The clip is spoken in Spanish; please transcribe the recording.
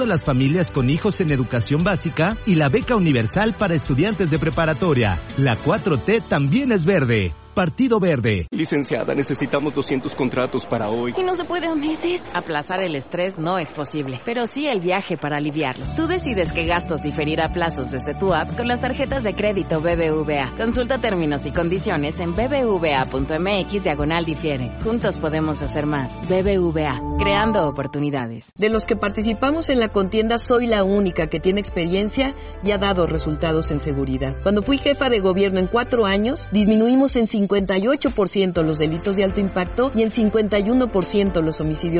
las familias con hijos en educación básica y la beca universal para estudiantes de preparatoria. La 4T también es verde. Partido Verde. Licenciada, necesitamos 200 contratos para hoy. ¿Y no se puede a meses? Aplazar el estrés no es posible, pero sí el viaje para aliviarlo. Tú decides qué gastos diferir a plazos desde tu app con las tarjetas de crédito BBVA. Consulta términos y condiciones en bbva.mx/difiere. Juntos podemos hacer más. BBVA, creando oportunidades. De los que participamos en la contienda, soy la única que tiene experiencia y ha dado resultados en seguridad. Cuando fui jefa de gobierno en 4 años, disminuimos en 58% los delitos de alto impacto y en 51% los homicidios